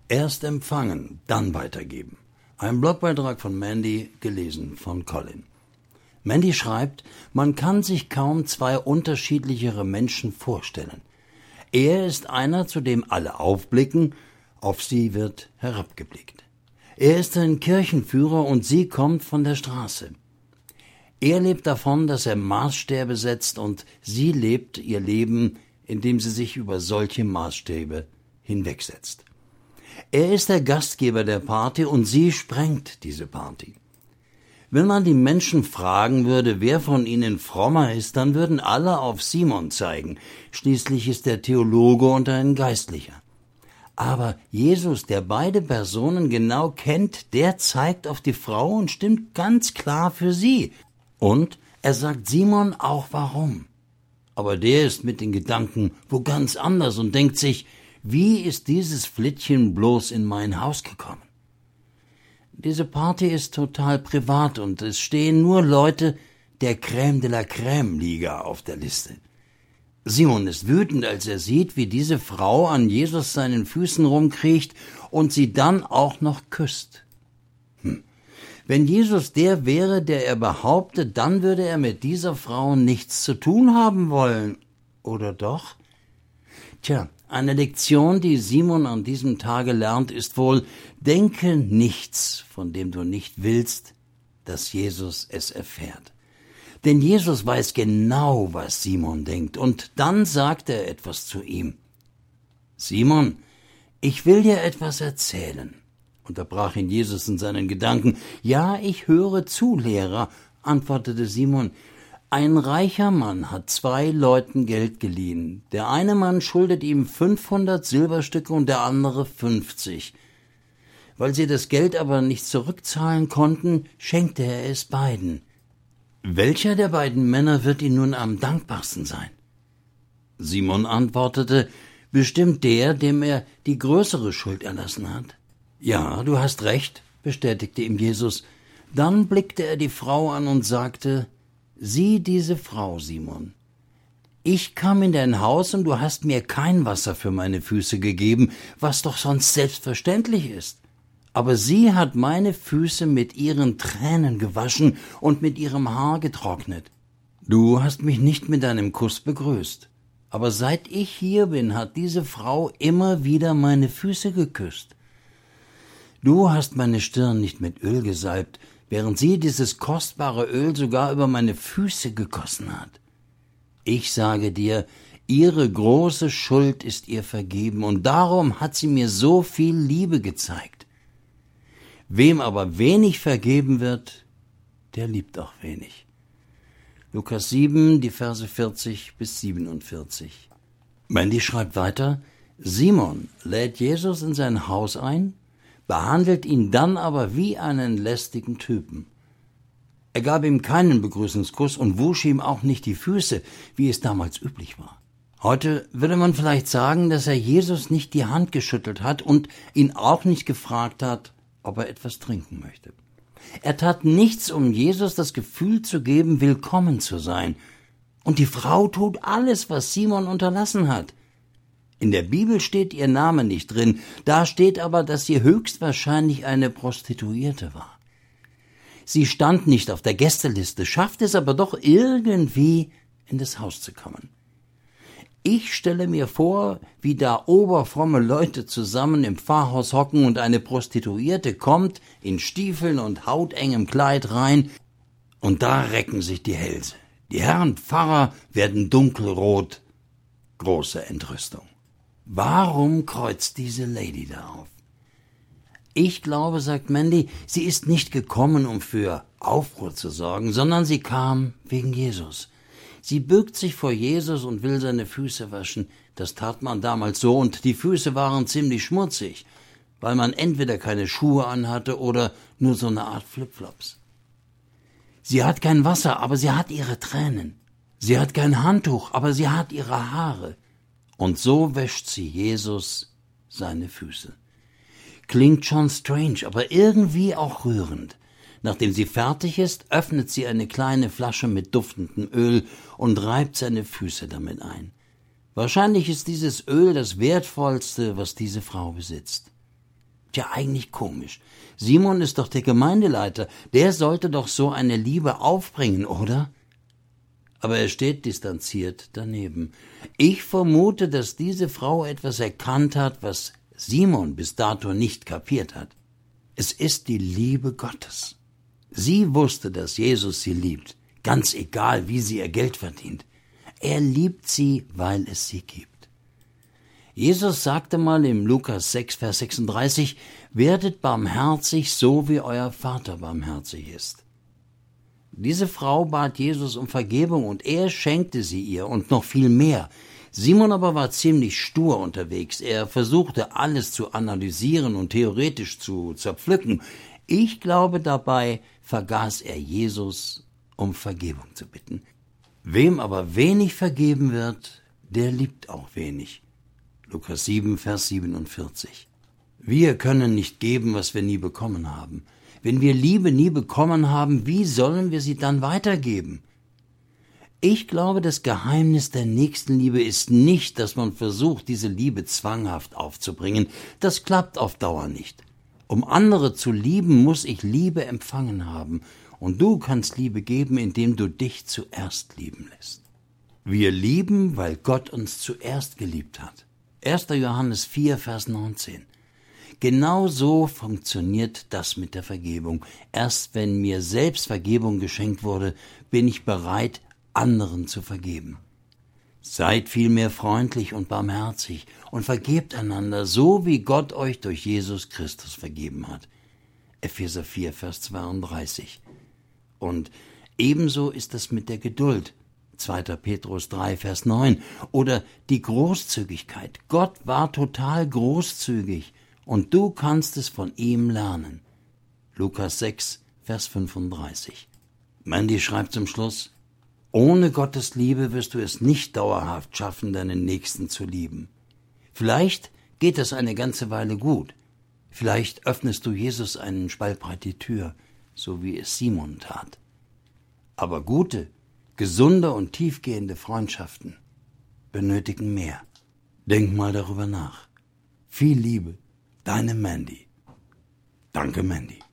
Erst empfangen, dann weitergeben. Ein Blogbeitrag von Mandy, gelesen von Colin. Mandy schreibt, man kann sich kaum zwei unterschiedlichere Menschen vorstellen. Er ist einer, zu dem alle aufblicken, auf sie wird herabgeblickt. Er ist ein Kirchenführer und sie kommt von der Straße. Er lebt davon, dass er Maßstäbe setzt und sie lebt ihr Leben, indem sie sich über solche Maßstäbe hinwegsetzt. Er ist der Gastgeber der Party und sie sprengt diese Party. Wenn man die Menschen fragen würde, wer von ihnen frommer ist, dann würden alle auf Simon zeigen. Schließlich ist er Theologe und ein Geistlicher. Aber Jesus, der beide Personen genau kennt, der zeigt auf die Frau und stimmt ganz klar für sie. Und er sagt Simon auch warum. Aber der ist mit den Gedanken wo ganz anders und denkt sich, wie ist dieses Flittchen bloß in mein Haus gekommen? Diese Party ist total privat und es stehen nur Leute der Crème de la Crème-Liga auf der Liste. Simon ist wütend, als er sieht, wie diese Frau an Jesus seinen Füßen rumkriecht und sie dann auch noch küsst. Wenn Jesus der wäre, der er behauptet, dann würde er mit dieser Frau nichts zu tun haben wollen. Oder doch? Tja, eine Lektion, die Simon an diesem Tage lernt, ist wohl, denke nichts, von dem du nicht willst, dass Jesus es erfährt. Denn Jesus weiß genau, was Simon denkt, und dann sagt er etwas zu ihm. Simon, ich will dir etwas erzählen, unterbrach ihn Jesus in seinen Gedanken. Ja, ich höre zu, Lehrer, antwortete Simon. Ein reicher Mann hat 2 Leuten Geld geliehen. Der eine Mann schuldet ihm 500 Silberstücke und der andere 50. Weil sie das Geld aber nicht zurückzahlen konnten, schenkte er es beiden. Welcher der beiden Männer wird ihm nun am dankbarsten sein? Simon antwortete, bestimmt der, dem er die größere Schuld erlassen hat. Ja, du hast recht, bestätigte ihm Jesus. Dann blickte er die Frau an und sagte, sieh diese Frau, Simon. Ich kam in dein Haus und du hast mir kein Wasser für meine Füße gegeben, was doch sonst selbstverständlich ist. Aber sie hat meine Füße mit ihren Tränen gewaschen und mit ihrem Haar getrocknet. Du hast mich nicht mit deinem Kuss begrüßt. Aber seit ich hier bin, hat diese Frau immer wieder meine Füße geküsst. Du hast meine Stirn nicht mit Öl gesalbt, während sie dieses kostbare Öl sogar über meine Füße gegossen hat. Ich sage dir, ihre große Schuld ist ihr vergeben, und darum hat sie mir so viel Liebe gezeigt. Wem aber wenig vergeben wird, der liebt auch wenig. Lukas 7, die Verse 40 bis 47. Mandy schreibt weiter, Simon lädt Jesus in sein Haus ein, behandelt ihn dann aber wie einen lästigen Typen. Er gab ihm keinen Begrüßungskuss und wusch ihm auch nicht die Füße, wie es damals üblich war. Heute würde man vielleicht sagen, dass er Jesus nicht die Hand geschüttelt hat und ihn auch nicht gefragt hat, ob er etwas trinken möchte. Er tat nichts, um Jesus das Gefühl zu geben, willkommen zu sein. Und die Frau tut alles, was Simon unterlassen hat. In der Bibel steht ihr Name nicht drin, da steht aber, dass sie höchstwahrscheinlich eine Prostituierte war. Sie stand nicht auf der Gästeliste, schafft es aber doch irgendwie, in das Haus zu kommen. Ich stelle mir vor, wie da oberfromme Leute zusammen im Pfarrhaus hocken und eine Prostituierte kommt, in Stiefeln und hautengem Kleid rein, und da recken sich die Hälse. Die Herren Pfarrer werden dunkelrot. Große Entrüstung. Warum kreuzt diese Lady da auf? Ich glaube, sagt Mandy, sie ist nicht gekommen, um für Aufruhr zu sorgen, sondern sie kam wegen Jesus. Sie bückt sich vor Jesus und will seine Füße waschen. Das tat man damals so, und die Füße waren ziemlich schmutzig, weil man entweder keine Schuhe anhatte oder nur so eine Art Flipflops. Sie hat kein Wasser, aber sie hat ihre Tränen. Sie hat kein Handtuch, aber sie hat ihre Haare. Und so wäscht sie Jesus seine Füße. Klingt schon strange, aber irgendwie auch rührend. Nachdem sie fertig ist, öffnet sie eine kleine Flasche mit duftendem Öl und reibt seine Füße damit ein. Wahrscheinlich ist dieses Öl das Wertvollste, was diese Frau besitzt. Tja, eigentlich komisch. Simon ist doch der Gemeindeleiter. Der sollte doch so eine Liebe aufbringen, oder? Aber er steht distanziert daneben. Ich vermute, dass diese Frau etwas erkannt hat, was Simon bis dato nicht kapiert hat. Es ist die Liebe Gottes. Sie wusste, dass Jesus sie liebt, ganz egal, wie sie ihr Geld verdient. Er liebt sie, weil es sie gibt. Jesus sagte mal im Lukas 6, Vers 36, werdet barmherzig, so wie euer Vater barmherzig ist. Diese Frau bat Jesus um Vergebung und er schenkte sie ihr und noch viel mehr. Simon aber war ziemlich stur unterwegs. Er versuchte alles zu analysieren und theoretisch zu zerpflücken. Ich glaube, dabei vergaß er Jesus, um Vergebung zu bitten. Wem aber wenig vergeben wird, der liebt auch wenig. Lukas 7, Vers 47. Wir können nicht geben, was wir nie bekommen haben. Wenn wir Liebe nie bekommen haben, wie sollen wir sie dann weitergeben? Ich glaube, das Geheimnis der Nächstenliebe ist nicht, dass man versucht, diese Liebe zwanghaft aufzubringen. Das klappt auf Dauer nicht. Um andere zu lieben, muss ich Liebe empfangen haben. Und du kannst Liebe geben, indem du dich zuerst lieben lässt. Wir lieben, weil Gott uns zuerst geliebt hat. 1. Johannes 4, Vers 19. Genau so funktioniert das mit der Vergebung. Erst wenn mir selbst Vergebung geschenkt wurde, bin ich bereit, anderen zu vergeben. Seid vielmehr freundlich und barmherzig und vergebt einander, so wie Gott euch durch Jesus Christus vergeben hat. Epheser 4, Vers 32. Und ebenso ist es mit der Geduld. 2. Petrus 3, Vers 9. Oder die Großzügigkeit. Gott war total großzügig und du kannst es von ihm lernen. Lukas 6, Vers 35. Mandy schreibt zum Schluss, ohne Gottes Liebe wirst du es nicht dauerhaft schaffen, deinen Nächsten zu lieben. Vielleicht geht es eine ganze Weile gut. Vielleicht öffnest du Jesus einen Spalt breit die Tür, so wie es Simon tat. Aber gute, gesunde und tiefgehende Freundschaften benötigen mehr. Denk mal darüber nach. Viel Liebe, deine Mandy. Danke, Mandy.